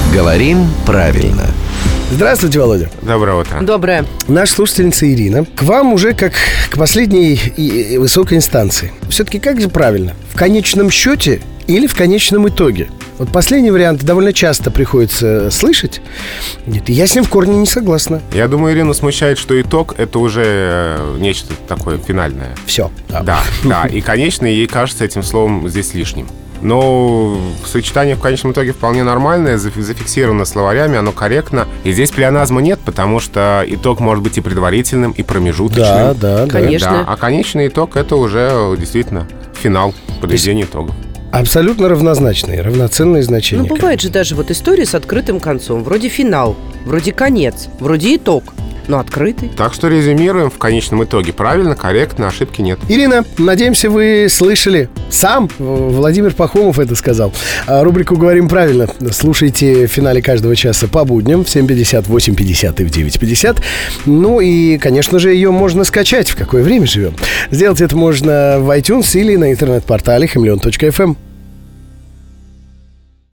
Говорим правильно. Здравствуйте, Володя. Доброе утро. Доброе. Наша слушательница Ирина. К вам уже как к последней и высокой инстанции. Все-таки как же правильно? В конечном счете или в конечном итоге? Вот последний вариант довольно часто приходится слышать. Нет, я с ним в корне не согласна. Я думаю, Ирину смущает, что итог — это уже нечто такое финальное. Все. Да. И, конечно, ей кажется этим словом здесь лишним. Но сочетание в конечном итоге вполне нормальное, зафиксировано словарями, оно корректно. И здесь плеоназма нет, потому что итог может быть и предварительным, и промежуточным. Да. Конечно. А конечный итог — это уже действительно финал, подведение итогов. Абсолютно равнозначные, равноценные значения. Ну, бывает же даже вот история с открытым концом. Вроде финал, вроде конец, вроде итог, но открытый. Так что резюмируем в конечном итоге. Правильно, корректно, ошибки нет. Ирина, надеемся, вы слышали. Сам Владимир Пахомов это сказал. Рубрику «Говорим правильно» слушайте в финале каждого часа по будням в 7:50, 8:50 и в 9:50. Ну и, конечно же, ее можно скачать. В какое время живем? Сделать это можно в iTunes или на интернет-портале hmlion.fm.